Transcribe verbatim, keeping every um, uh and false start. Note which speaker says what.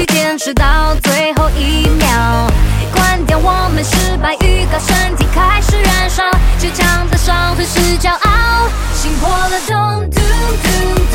Speaker 1: 续坚持到最后一秒。关掉我们失败预告，身体开始燃烧，倔强的伤痕是骄傲，心破了咚咚咚